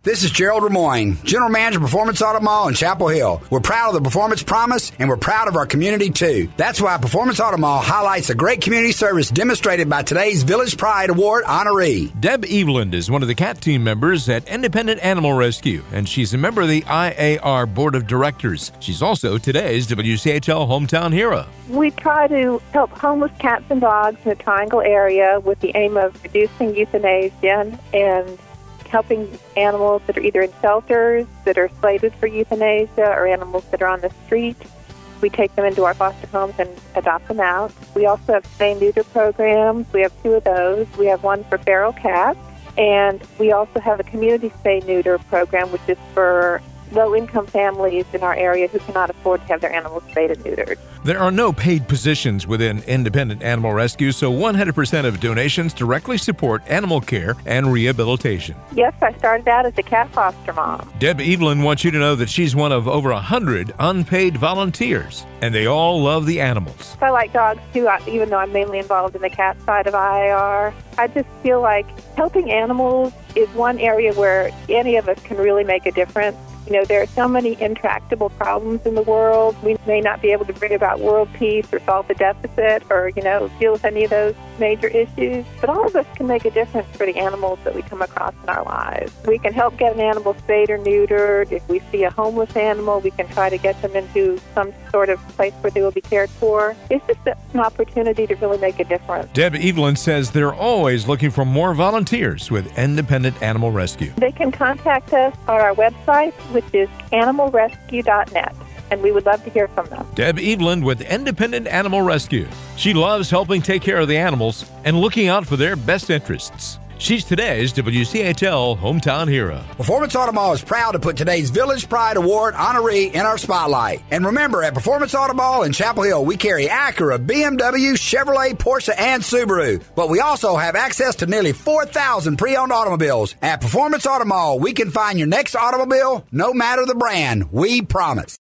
This is Gerald Ramoyne, General Manager of Performance Auto Mall in Chapel Hill. We're proud of the Performance Promise, and we're proud of our community, too. That's why Performance Auto Mall highlights the great community service demonstrated by today's Village Pride Award honoree. Deb Eveland is one of the CAT team members at Independent Animal Rescue, and she's a member of the IAR Board of Directors. She's also today's WCHL Hometown Hero. We try to help homeless cats and dogs in the Triangle area with the aim of reducing euthanasia and helping animals that are either in shelters that are slated for euthanasia or animals that are on the street. We take them into our foster homes and adopt them out. We also have spay-neuter programs. We have 2 of those. We have one for feral cats, and we also have a community spay-neuter program, which is for low-income families in our area who cannot afford to have their animals spayed and neutered. There are no paid positions within Independent Animal Rescue, so 100% of donations directly support animal care and rehabilitation. Yes, I started out as a cat foster mom. Deb Eveland wants you to know that she's one of over 100 unpaid volunteers, and they all love the animals. I like dogs, too, even though I'm mainly involved in the cat side of IAR. I just feel like helping animals is one area where any of us can really make a difference. You know, there are so many intractable problems in the world. We may not be able to bring about world peace or solve the deficit or, deal with any of those major issues. But all of us can make a difference for the animals that we come across in our lives. We can help get an animal spayed or neutered. If we see a homeless animal, we can try to get them into some sort of place where they will be cared for. It's just an opportunity to really make a difference. Deb Eveland says they're always looking for more volunteers with Independent Animal Rescue. They can contact us on our website, which is animalrescue.net, and we would love to hear from them. Deb Eveland with Independent Animal Rescue. She loves helping take care of the animals and looking out for their best interests. She's today's WCHL Hometown Hero. Performance Auto Mall is proud to put today's Village Pride Award honoree in our spotlight. And remember, at Performance Auto Mall in Chapel Hill, we carry Acura, BMW, Chevrolet, Porsche, and Subaru. But we also have access to nearly 4,000 pre-owned automobiles. At Performance Auto Mall, we can find your next automobile, no matter the brand. We promise.